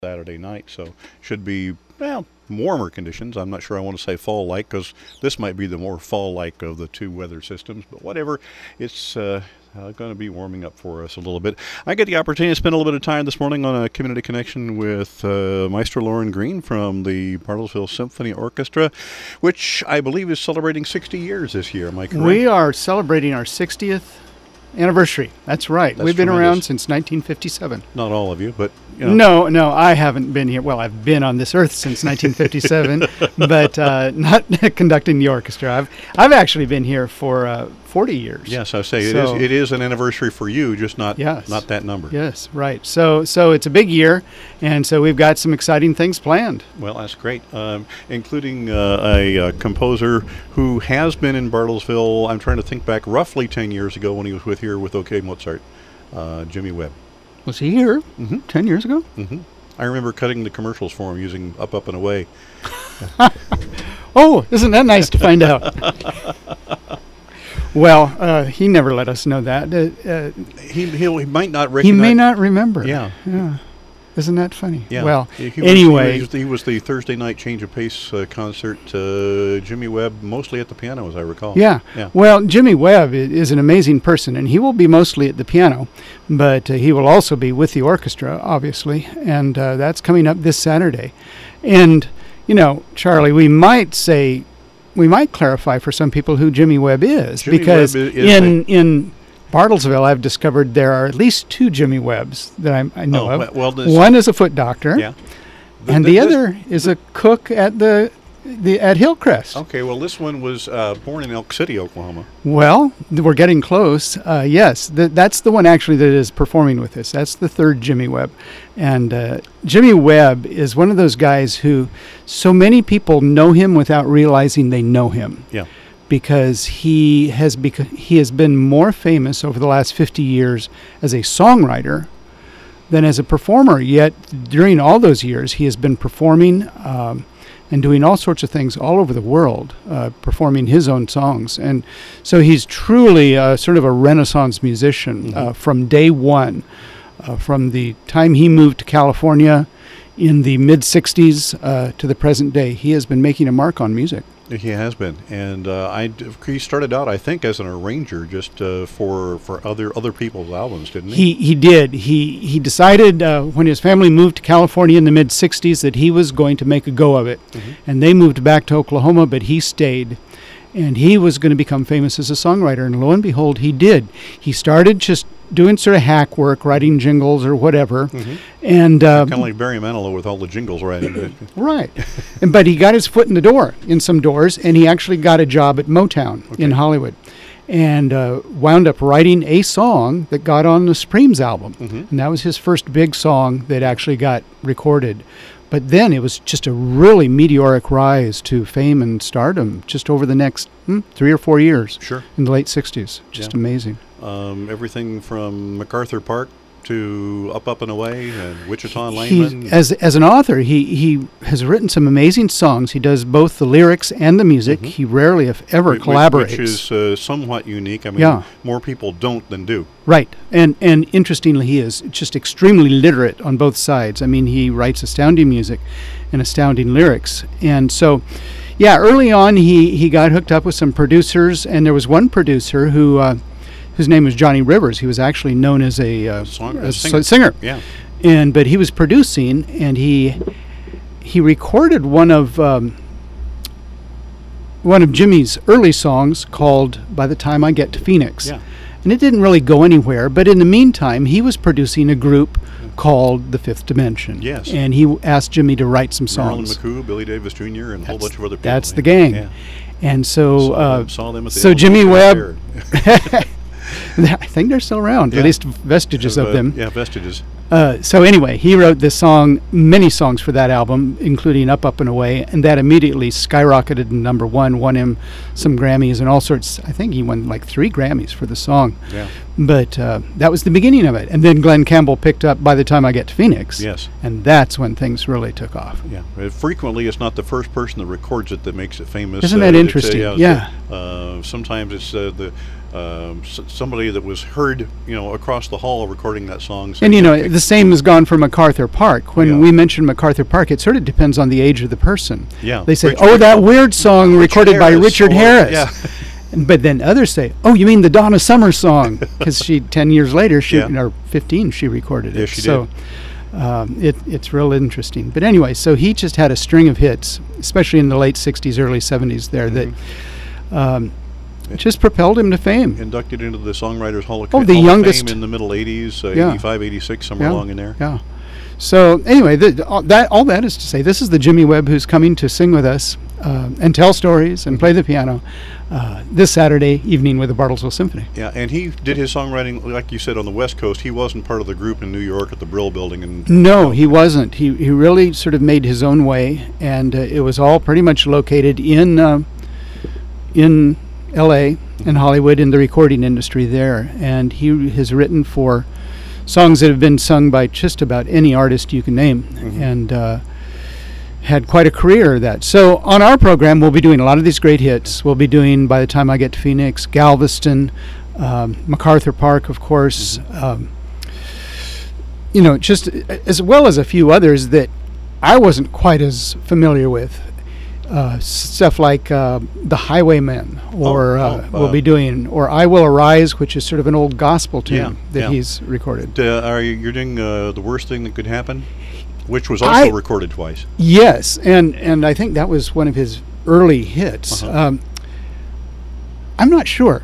Saturday night, so should be, well, warmer conditions. I'm not sure I want to say fall-like because this might be the more fall-like of the two weather systems, but whatever. It's going to be warming up for us a little bit. I get the opportunity to spend a little bit of time this morning on a community connection with Maestro Lauren Green from the Bartlesville Symphony Orchestra, which I believe is celebrating 60 years this year. Am I correct? We are celebrating our 60th anniversary. That's right. We've been around since 1957. Not all of you, but No, I haven't been here. Well, I've been on this earth since 1957, but not conducting the orchestra. I've actually been here for 40 years. Yes, I say it is an anniversary for you, just not that number. Yes, right. So it's a big year, and so we've got some exciting things planned. Well, that's great, including a composer who has been in Bartlesville. I'm trying to think back roughly 10 years ago when he was here with OK Mozart, Jimmy Webb. Was he here 10 years ago? Mm-hmm. I remember cutting the commercials for him using Up, Up, and Away. Oh, isn't that nice to find out? Well, he never let us know that. He might not recognize. He may not remember. Yeah. Isn't that funny? Yeah. Well, anyway. He was the Thursday night Change of Pace concert. Jimmy Webb, mostly at the piano, as I recall. Yeah. Well, Jimmy Webb is an amazing person, and he will be mostly at the piano, but he will also be with the orchestra, obviously, and that's coming up this Saturday. And, Charlie, we might clarify for some people who Jimmy Webb is, because in Bartlesville, I've discovered there are at least two Jimmy Webbs that I know of. Well, one is a foot doctor, and the other is a cook at at Hillcrest. Okay, well, this one was born in Elk City, Oklahoma. Well, we're getting close. Yes, that's the one actually that is performing with us. That's the third Jimmy Webb. And Jimmy Webb is one of those guys who so many people know him without realizing they know him. Yeah. Because he has been more famous over the last 50 years as a songwriter than as a performer. Yet during all those years, he has been performing and doing all sorts of things all over the world, performing his own songs. And so he's truly sort of a Renaissance musician from day one. From the time he moved to California in the mid-'60s to the present day, he has been making a mark on music. He has been, and he started out, I think, as an arranger, just for other people's albums, didn't he? He did. He decided when his family moved to California in the mid-'60s that he was going to make a go of it, and they moved back to Oklahoma, but he stayed, and he was going to become famous as a songwriter, and lo and behold, he did. He started just doing sort of hack work, writing jingles or whatever, and kind of like Barry Manilow with all the jingles writing. Right, but he got his foot in the door in some doors, and he actually got a job at Motown in Hollywood, and wound up writing a song that got on the Supremes album, and that was his first big song that actually got recorded. But then it was just a really meteoric rise to fame and stardom just over the next 3 or 4 years. Sure. In the late 60s. Just amazing. Everything from MacArthur Park to Up, and Away and Wichita and Lineman. As an author, he has written some amazing songs. He does both the lyrics and the music. He rarely, if ever, collaborates. Which is somewhat unique. I mean, more people don't than do. Right. And interestingly, he is just extremely literate on both sides. I mean, he writes astounding music and astounding lyrics. And so, early on, he got hooked up with some producers, and there was one producer whose name was Johnny Rivers. He was actually known as a singer. Yeah. But he was producing, and he recorded one of Jimmy's early songs called "By the Time I Get to Phoenix." Yeah. And it didn't really go anywhere, but in the meantime, he was producing a group called The Fifth Dimension. Yes. And he asked Jimmy to write some songs. Marilyn McCoo, Billy Davis Jr., and a whole bunch of other people. That's the gang. Yeah. And so saw them at the Jimmy Webb, I think they're still around, at least vestiges of them. Yeah, vestiges. So anyway, he wrote this song, many songs for that album, including Up, and Away, and that immediately skyrocketed to number one, won him some Grammys and all sorts. I think he won like 3 Grammys for the song. Yeah. But that was the beginning of it. And then Glenn Campbell picked up By the Time I Get to Phoenix. Yes. And that's when things really took off. Yeah. Frequently, it's not the first person that records it that makes it famous. Isn't that interesting? Sometimes it's somebody that was heard, across the hall recording that song. And the same has gone for MacArthur Park. When we mention MacArthur Park, it sort of depends on the age of the person. Yeah. They say, that weird song recorded by Richard Harris. Yeah. But then others say, oh, you mean the Donna Summer song? Because 10 years later, or 15, she recorded it. Yeah, she did. It's real interesting. But anyway, so he just had a string of hits, especially in the late 60s, early 70s there, that just propelled him to fame. Inducted into the Songwriters Hall of youngest Fame in the middle 80s, 85, 86, somewhere along in there. Yeah. So anyway, all that is to say, this is the Jimmy Webb who's coming to sing with us and tell stories and play the piano this Saturday evening with the Bartlesville Symphony. Yeah, and he did his songwriting, like you said, on the West Coast. He wasn't part of the group in New York at the Brill Building. No, he wasn't. He really sort of made his own way, and it was all pretty much located in L.A. and Hollywood, in the recording industry there. And he has written for songs that have been sung by just about any artist you can name, and had quite a career of that. So on our program, we'll be doing a lot of these great hits. We'll be doing, by the time I get to Phoenix, Galveston, MacArthur Park, of course, just as well as a few others that I wasn't quite as familiar with. Stuff like The Highwaymen, or we'll be doing, or I Will Arise, which is sort of an old gospel tune that he's recorded. You're doing The Worst Thing That Could Happen, which was also recorded twice. Yes, and I think that was one of his early hits. I'm not sure.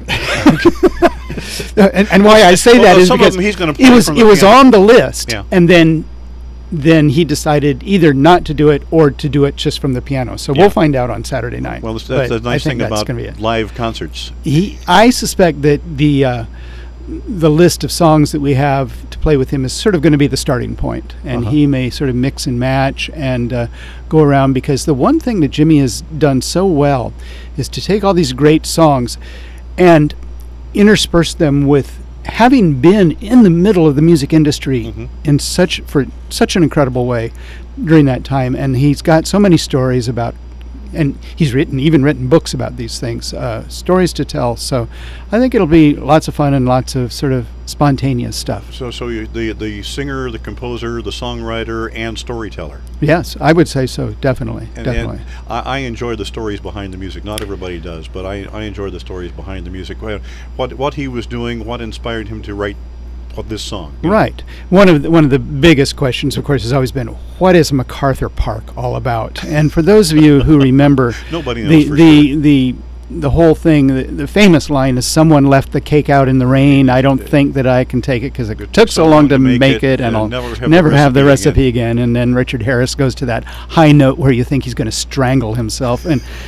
and why I say that is because it was on the list, and then he decided either not to do it or to do it just from the piano. So we'll find out on Saturday night. Well, that's the nice thing about live concerts. I suspect that the list of songs that we have to play with him is sort of going to be the starting point, and he may sort of mix and match and go around, because the one thing that Jimmy has done so well is to take all these great songs and intersperse them with having been in the middle of the music industry in such an incredible way during that time. And he's got so many stories about, and he's even written books about these things, stories to tell. So I think it'll be lots of fun and lots of sort of spontaneous stuff. So the singer, the composer, the songwriter, and storyteller. Yes, I would say so, definitely. And I enjoy the stories behind the music. Not everybody does, but I enjoy the stories behind the music. What he was doing, what inspired him to write this song. Right. One of the biggest questions, of course, has always been, what is MacArthur Park all about? And for those of you who remember, nobody knows the whole thing, the famous line is, someone left the cake out in the rain. I don't think that I can take it because it took so long to make it, and I'll never have the recipe again. And then Richard Harris goes to that high note where you think he's going to strangle himself.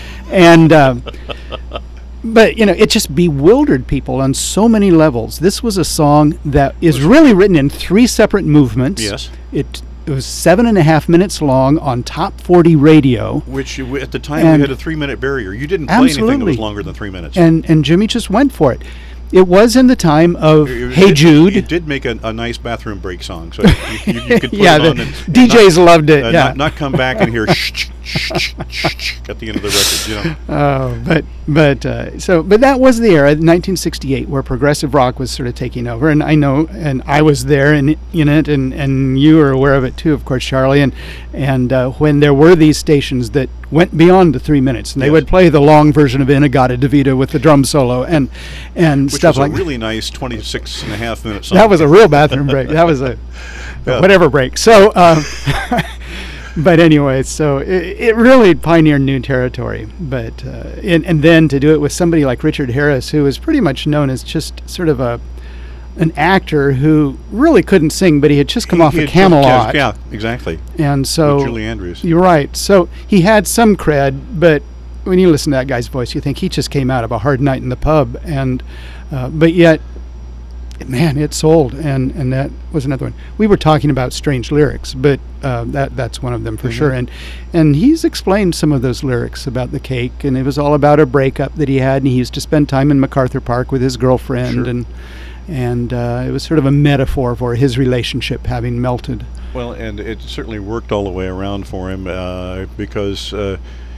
But, it just bewildered people on so many levels. This was a song that is really written in 3 separate movements. Yes. It was 7.5 minutes long on Top 40 radio. Which, at the time, we had a 3-minute barrier. You didn't play anything that was longer than 3 minutes. And Jimmy just went for it. It was in the time of Hey Jude. It did make a nice bathroom break song, so you could put it on. DJs loved it. Not come back and hear shh, shh, shh, shh, at the end of the record, But that was the era, 1968, where progressive rock was sort of taking over, and I know, and I was there in it, and you were aware of it too, of course, Charlie, and when there were these stations that went beyond the 3 minutes, and they would play the long version of In-A-Gadda-Da-Vida with the drum solo and stuff like that. Which was a really nice 26.5-minute song. That was a real bathroom break. That was a whatever break. So, but anyway, so it really pioneered new territory. But and then to do it with somebody like Richard Harris, who was pretty much known as just sort of an actor who really couldn't sing, but he had just come off of Camelot. Yeah, exactly. And so with Julie Andrews. You're right. So he had some cred, but when you listen to that guy's voice, you think he just came out of a hard night in the pub, and but yet, man, it sold, and that was another one. We were talking about strange lyrics, but that's one of them for sure. And he's explained some of those lyrics about the cake, and it was all about a breakup that he had, and he used to spend time in MacArthur Park with his girlfriend, and it was sort of a metaphor for his relationship having melted. Well, and it certainly worked all the way around for him because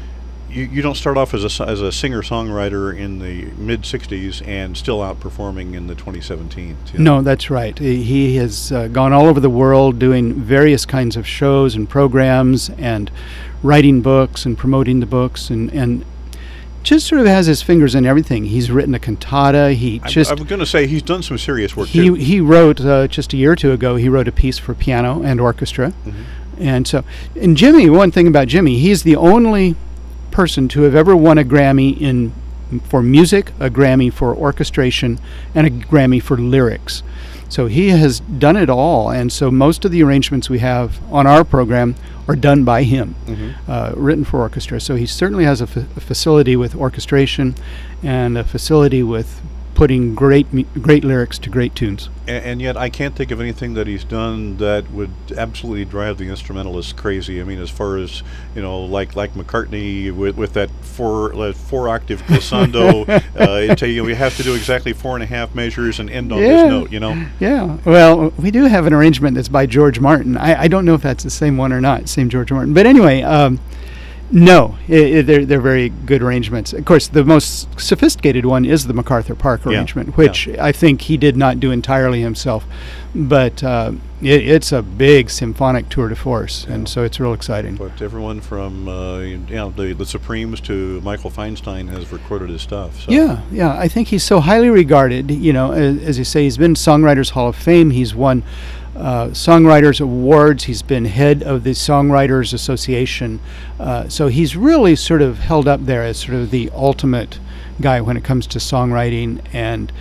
you don't start off as a singer-songwriter in the mid-'60s and still outperforming in the 2017s. No, that's right. He has gone all over the world doing various kinds of shows and programs and writing books and promoting the books and just sort of has his fingers in everything. He's written a cantata. I'm going to say he's done some serious work too. He wrote, just a year or two ago, he wrote a piece for piano and orchestra. And Jimmy, one thing about Jimmy, he's the only person to have ever won a Grammy for music, a Grammy for orchestration, and a Grammy for lyrics. So he has done it all, and so most of the arrangements we have on our program are done by him, written for orchestra. So he certainly has a facility with orchestration and a facility with putting great lyrics to great tunes. And yet I can't think of anything that he's done that would absolutely drive the instrumentalists crazy. I mean, as far as, like McCartney with that four octave glissando, we have to do exactly 4.5 measures and end on this note, Yeah. Well, we do have an arrangement that's by George Martin. I don't know if that's the same one or not, same George Martin. But anyway, no, they're very good arrangements. Of course, the most sophisticated one is the MacArthur Park arrangement, which I think he did not do entirely himself. But it's a big symphonic tour de force, and so it's real exciting. But everyone from the Supremes to Michael Feinstein has recorded his stuff. So. Yeah. I think he's so highly regarded. As you say, he's been Songwriters Hall of Fame. He's won Songwriters Awards. He's been head of the Songwriters Association. So he's really sort of held up there as sort of the ultimate guy when it comes to songwriting. And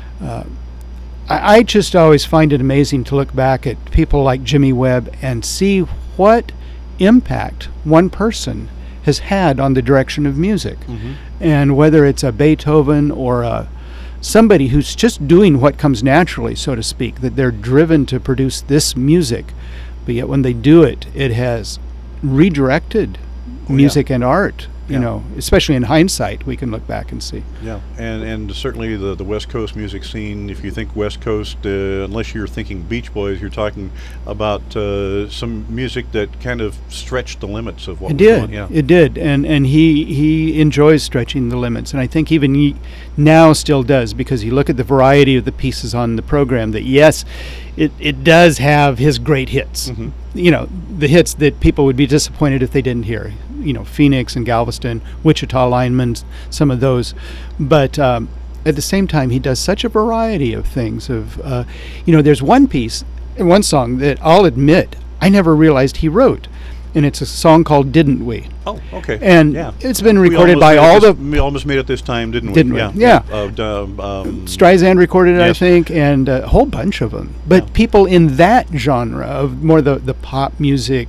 I just always find it amazing to look back at people like Jimmy Webb and see what impact one person has had on the direction of music. And whether it's a Beethoven or somebody who's just doing what comes naturally, so to speak, that they're driven to produce this music, but yet when they do it, it has redirected music and art. Especially in hindsight, we can look back and see. Yeah, and certainly the West Coast music scene. If you think West Coast, unless you're thinking Beach Boys, you're talking about some music that kind of stretched the limits of what was going on. Yeah. It did, and he enjoys stretching the limits, and I think even he now still does, because you look at the variety of the pieces on the program. That yes, it does have his great hits. The hits that people would be disappointed if they didn't hear. Phoenix and Galveston, Wichita linemen, some of those. But at the same time, he does such a variety of things. There's one song that I'll admit I never realized he wrote, and it's a song called "Didn't We?" Oh, okay. And it's been recorded by We almost made it this time, didn't we? Didn't we? Yeah. Streisand recorded it, I think, and a whole bunch of them. But people in that genre of more the pop music.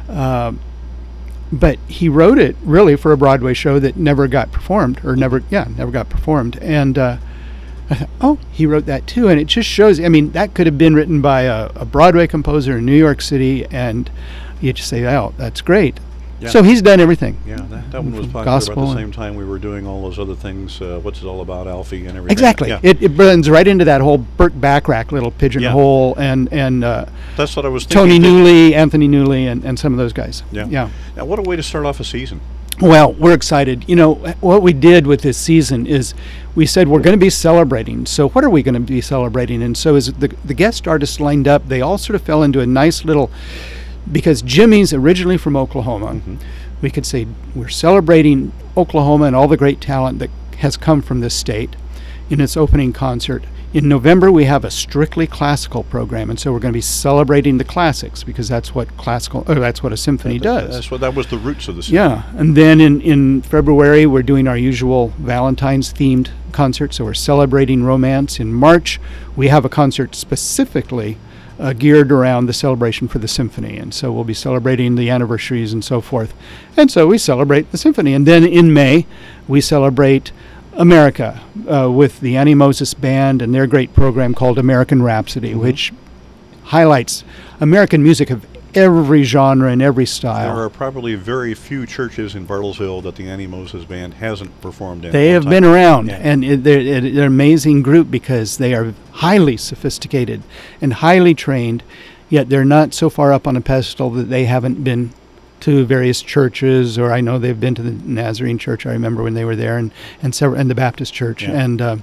But he wrote it really for a Broadway show that never got performed, never got performed. And I thought, he wrote that too. And it just shows, that could have been written by a Broadway composer in New York City, and you just say, oh, that's great. Yeah. So he's done everything. Yeah, that one was popular Gospel about the same time we were doing all those other things, What's It All About, Alfie, and everything. Exactly. Yeah. It blends right into that whole Burt Bacharach little pigeonhole and that's what I was thinking. Tony Newley, Anthony Newley, and some of those guys. Yeah. Now, what a way to start off a season. Well, we're excited. What we did with this season is we said we're going to be celebrating. So what are we going to be celebrating? And so as the guest artists lined up, they all sort of fell into a nice little... Because Jimmy's originally from Oklahoma, we could say we're celebrating Oklahoma and all the great talent that has come from this state in its opening concert. In November, we have a strictly classical program, and so we're going to be celebrating the classics, because that's what a symphony does. That was the roots of the symphony. Yeah, and then in February, we're doing our usual Valentine's-themed concert, so we're celebrating romance. In March, we have a concert specifically geared around the celebration for the symphony, and so we'll be celebrating the anniversaries and so forth. And so we celebrate the symphony. And then in May, we celebrate America with the Annie Moses Band and their great program called American Rhapsody, which highlights American music of every genre and every style. There are probably very few churches in Bartlesville that the Annie Moses Band hasn't performed in. They have been around, and they're an amazing group because they are highly sophisticated and highly trained, yet they're not so far up on a pedestal that they haven't been to various churches, or I know they've been to the Nazarene Church. I remember when they were there, and the Baptist Church, and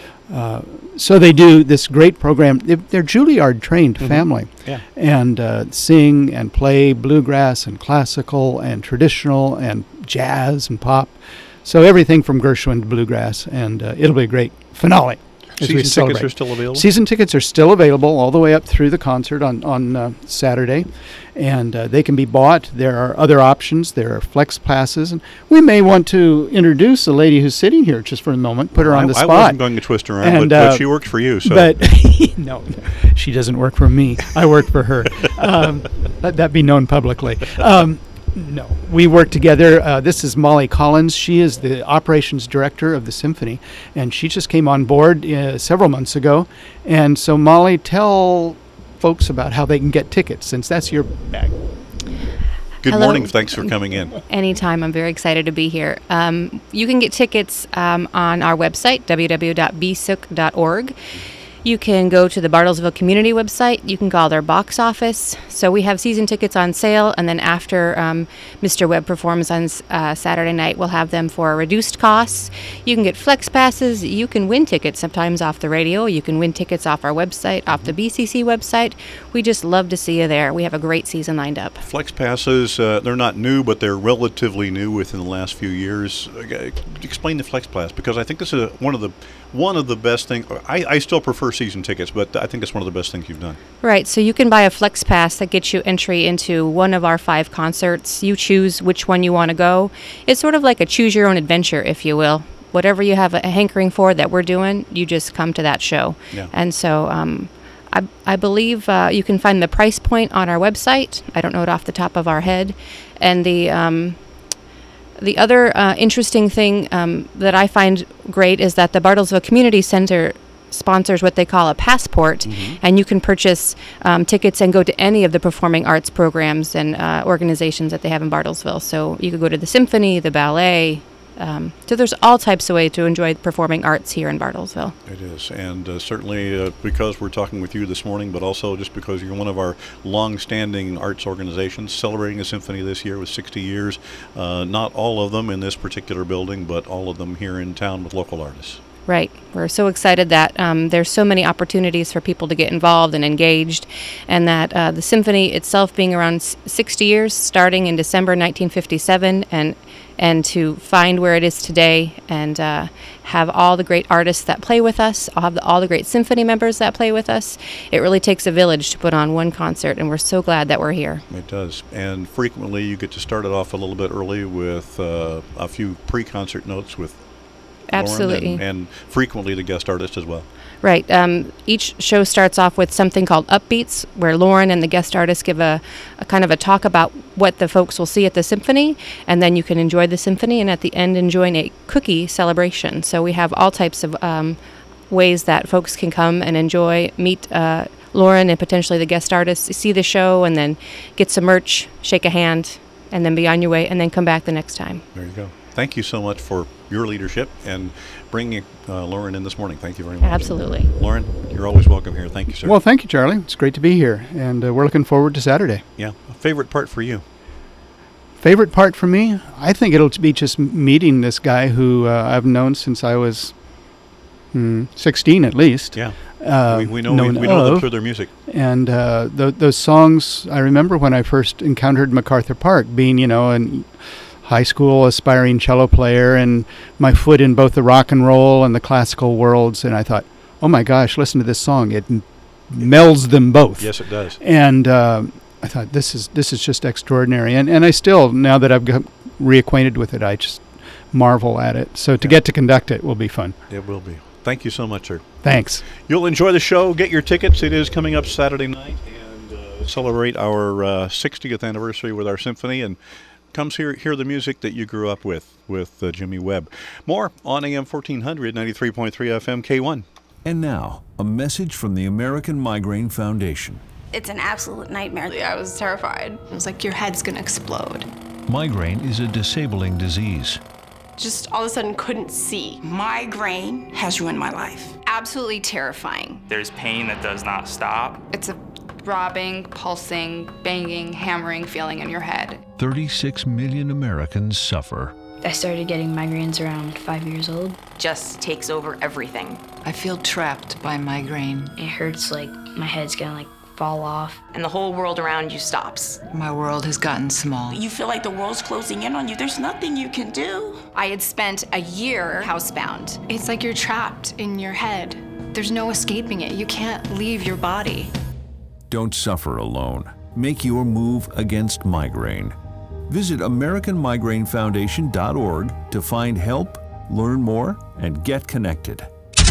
so they do this great program. They're Juilliard trained family, and sing and play bluegrass and classical and traditional and jazz and pop. So everything from Gershwin to bluegrass, and it'll be a great finale. Season tickets are still available? Season tickets are still available all the way up through the concert on Saturday, and they can be bought. There are other options. There are flex passes, and we may want to introduce a lady who's sitting here just for a moment, put her on the spot. I wasn't going to twist her around, but she works for you. So. But no, she doesn't work for me. I work for her. Let that be known publicly. No, we work together. This is Molly Collins. She is the operations director of the symphony, and she just came on board several months ago. And so, Molly, tell folks about how they can get tickets, since that's your bag. Good morning. Thanks for coming in. Anytime. I'm very excited to be here. You can get tickets on our website, www.bsook.org. You can go to the Bartlesville Community website. You can call their box office. So we have season tickets on sale, and then after Mr. Webb performs on Saturday night, we'll have them for reduced costs. You can get flex passes. You can win tickets sometimes off the radio. You can win tickets off our website, off the BCC website. We just love to see you there. We have a great season lined up. Flex passes, they're not new, but they're relatively new within the last few years. Explain the flex pass, because I think this is one of the best things. I still prefer season tickets, but I think it's one of the best things you've done. Right. So you can buy a flex pass that gets you entry into one of our 5 concerts. You choose which one you want to go. It's sort of like a choose your own adventure, if you will. Whatever you have a hankering for that we're doing, you just come to that show. Yeah. And so I believe you can find the price point on our website. I don't know it off the top of our head. And the other interesting thing that I find great is that the Bartlesville Community Center sponsors what they call a passport, and you can purchase tickets and go to any of the performing arts programs and organizations that they have in Bartlesville. So you could go to the symphony, the ballet. So there's all types of ways to enjoy performing arts here in Bartlesville. It is, and certainly because we're talking with you this morning, but also just because you're one of our long-standing arts organizations celebrating the symphony this year with 60 years. Not all of them in this particular building, but all of them here in town with local artists. Right. We're so excited that there's so many opportunities for people to get involved and engaged, and that the symphony itself being around 60 years, starting in December 1957, and to find where it is today, and have all the great artists that play with us, all the great symphony members that play with us. It really takes a village to put on one concert, and we're so glad that we're here. It does. And frequently you get to start it off a little bit early with a few pre-concert notes with Absolutely. Lauren, and frequently the guest artist as well. Right. Each show starts off with something called Upbeats, where Lauren and the guest artist give a kind of a talk about what the folks will see at the symphony, and then you can enjoy the symphony, and at the end enjoy a cookie celebration. So we have all types of ways that folks can come and meet Lauren and potentially the guest artist, see the show, and then get some merch, shake a hand, and then be on your way, and then come back the next time. There you go. Thank you so much for your leadership and bringing Lauren in this morning. Thank you very much. Absolutely. Lauren, you're always welcome here. Thank you, sir. Well, thank you, Charlie. It's great to be here, and we're looking forward to Saturday. Yeah. A favorite part for you? Favorite part for me? I think it'll be just meeting this guy who I've known since I was 16 at least. Yeah. We know them through their music. And those songs, I remember when I first encountered MacArthur Park, being, in high school aspiring cello player, and my foot in both the rock and roll and the classical worlds, and I thought, oh my gosh, listen to this song. It melds them both. Yes, it does. And I thought, this is just extraordinary. And I still, now that I've got reacquainted with it, I just marvel at it. So to get to conduct it will be fun. It will be. Thank you so much, sir. Thanks. You'll enjoy the show. Get your tickets. It is coming up Saturday night, and celebrate our 60th anniversary with our symphony, and comes hear the music that you grew up with Jimmy Webb. More on AM 1400, 93.3 FM, K1. And now, a message from the American Migraine Foundation. It's an absolute nightmare. I was terrified. It was like your head's gonna explode. Migraine is a disabling disease. Just all of a sudden couldn't see. Migraine has ruined my life. Absolutely terrifying. There's pain that does not stop. It's a throbbing, pulsing, banging, hammering feeling in your head. 36 million Americans suffer. I started getting migraines around 5 years old. Just takes over everything. I feel trapped by migraine. It hurts like my head's gonna fall off. And the whole world around you stops. My world has gotten small. You feel like the world's closing in on you. There's nothing you can do. I had spent a year housebound. It's like you're trapped in your head. There's no escaping it. You can't leave your body. Don't suffer alone. Make your move against migraine. Visit AmericanMigraineFoundation.org to find help, learn more, and get connected.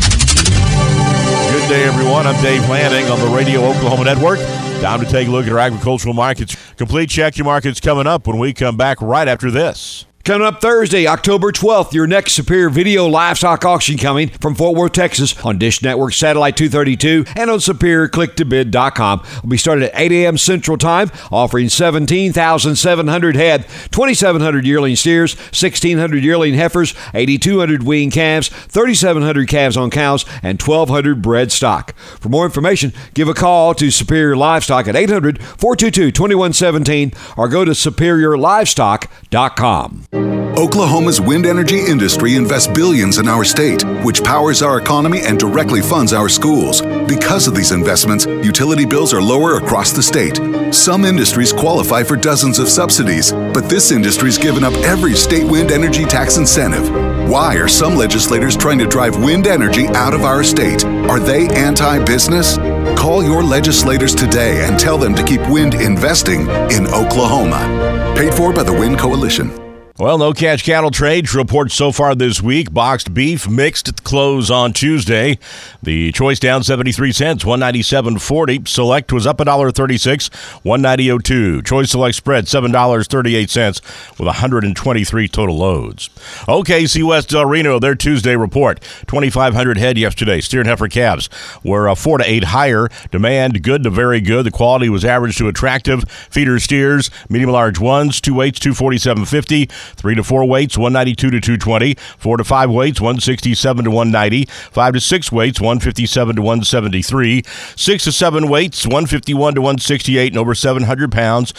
Good day, everyone. I'm Dave Lanning on the Radio Oklahoma Network. Time to take a look at our agricultural markets. Complete Check Your Markets coming up when we come back right after this. Coming up Thursday, October 12th, your next Superior Video livestock auction coming from Fort Worth, Texas on Dish Network Satellite 232 and on SuperiorClickToBid.com. We'll be starting at 8 a.m. Central Time, offering 17,700 head, 2,700 yearling steers, 1,600 yearling heifers, 8,200 wean calves, 3,700 calves on cows, and 1,200 bred stock. For more information, give a call to Superior Livestock at 800-422-2117 or go to SuperiorLivestock.com. Oklahoma's wind energy industry invests billions in our state, which powers our economy and directly funds our schools. Because of these investments, utility bills are lower across the state. Some industries qualify for dozens of subsidies, but this industry's given up every state wind energy tax incentive. Why are some legislators trying to drive wind energy out of our state? Are they anti-business? Call your legislators today and tell them to keep wind investing in Oklahoma. Paid for by the Wind Coalition. Well, no catch cattle trade reports so far this week. Boxed beef mixed at the close on Tuesday. The choice down 73 cents, $197.40. Select was up $1.36, $190.02. Choice select spread $7.38 with 123 total loads. OKC West Del Reno, their Tuesday report. 2,500 head yesterday. Steer and heifer calves were 4 to 8 higher. Demand good to very good. The quality was average to attractive. Feeder steers, medium large ones, 2 weights, 247.50. 3 to 4 weights, 192 to 220. 4 to 5 weights, 167 to 190. 5 to 6 weights, 157 to 173. 6 to 7 weights, 151 to 168, and over 700 pounds,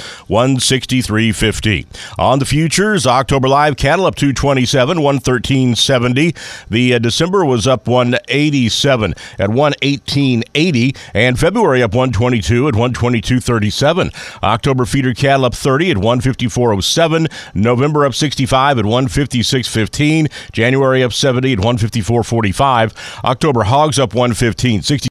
163.50. On the futures, October live cattle up 227, 113.70. The December was up 187 at 118.80, and February up 122 at 122.37. October feeder cattle up 30 at 154.07. November up 65 at 156.15. January up 70 at 154.45. October hogs up 115.